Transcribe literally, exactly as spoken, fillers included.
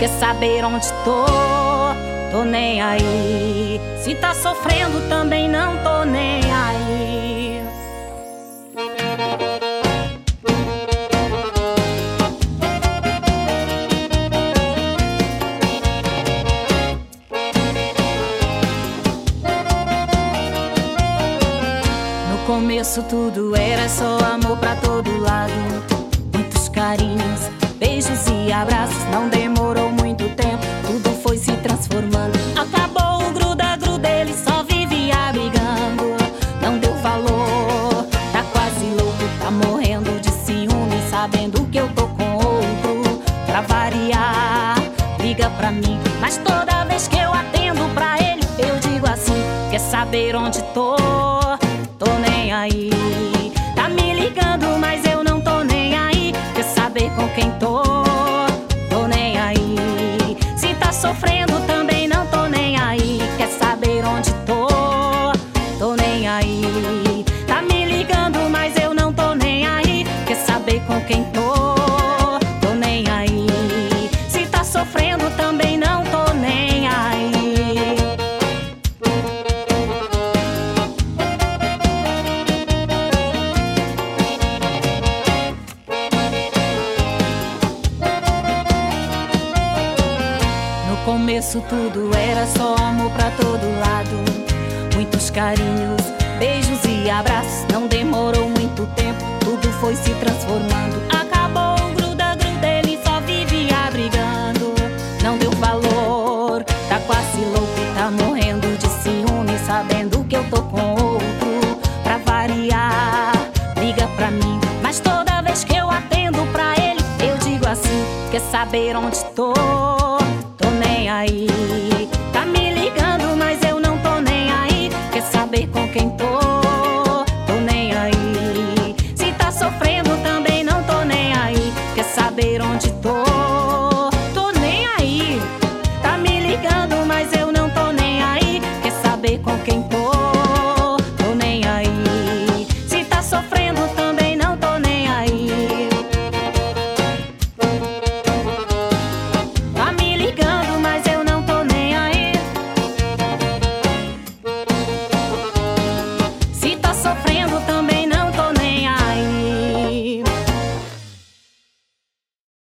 quer saber onde tô, tô nem aí. Se tá sofrendo também não tô nem aí. No começo tudo era só amor pra todo lado, muitos carinhos, beijos e abraços. Não demorou muito tempo, tudo foi se transformando. Acabou o gruda-gruda, ele só vivia brigando. Não deu valor, tá quase louco, tá morrendo de ciúme, sabendo que eu tô com outro. Pra variar, liga pra mim, mas toda vez que eu atendo pra ele, eu digo assim: quer saber onde tô? Tô nem aí. Tá me ligando, mas eu não tô nem aí. Quer saber com quem tô? Tô nem aí. Se tá sofrendo também não tô nem aí. Quer saber onde tô? Tô nem aí. Tá me ligando, mas eu não tô nem aí. Quer saber com quem tô? Tô nem aí. Se tá sofrendo também não tô nem aí. No começo tudo era só amor pra todo lado, muitos carinhos, beijos e abraços. Não demorou muito tempo, tudo foi se transformando. Acabou o gruda-gruda, ele só vivia brigando. Não deu valor, tá quase louco, tá morrendo de ciúme, sabendo que eu tô com outro. Pra variar, liga pra mim, mas toda vez que eu atendo pra ele, eu digo assim: quer saber onde tô? Tô nem aí. Tá me ligando, mas eu não tô nem aí. Quer saber com quem tô? Tô nem aí. Se tá sofrendo também não tô nem aí. Quer saber onde tô? Tô nem aí. Tá me ligando, mas eu não tô nem aí. Quer saber com quem tô?